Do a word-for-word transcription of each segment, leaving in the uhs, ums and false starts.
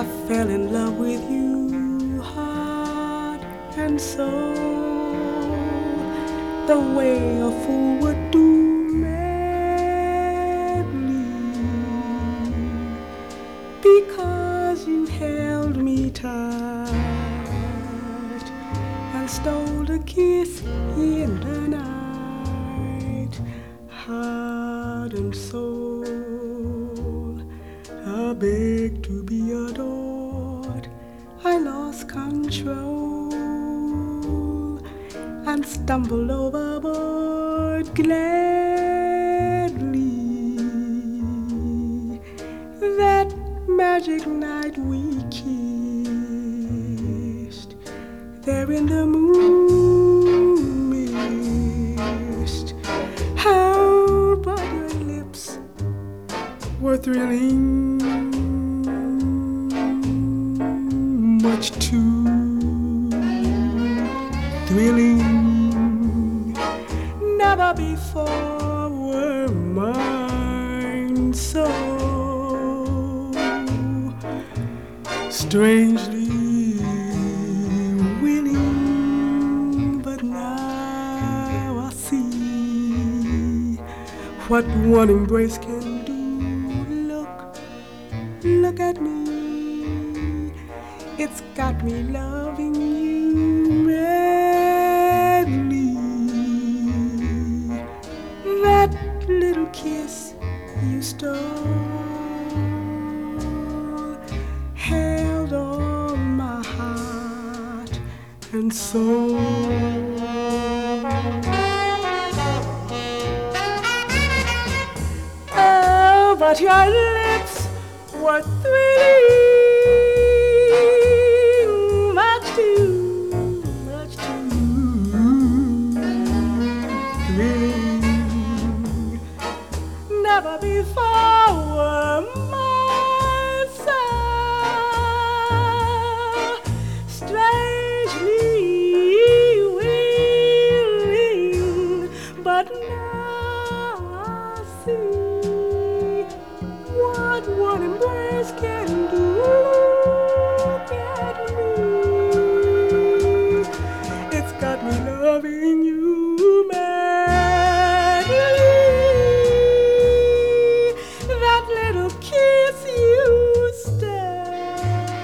I fell in love with you, heart and soul, the way a fool would do madly, because you held me tight and stole a kiss in the night, heart and soul. I begged to be adored, I lost control and stumbled overboard gladly. That magic night we kissed, there in the moon mist, how but your lips were thrilling, much too thrilling. Never before were mine so strangely willing, but now I see what one embrace can do. Look, look at me, it's got me loving you madly. That little kiss you stole held all my heart and soul. Oh, but your lips were thrilling, much too, much too thrilling. Never before were mine so strangely willing, but now I see what one embrace can do. Look at me, it's got me loving you madly. That little kiss you stole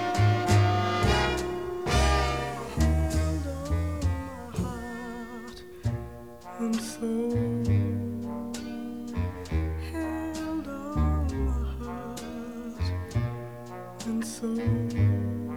held all my heart and soul, held all my heart and soul.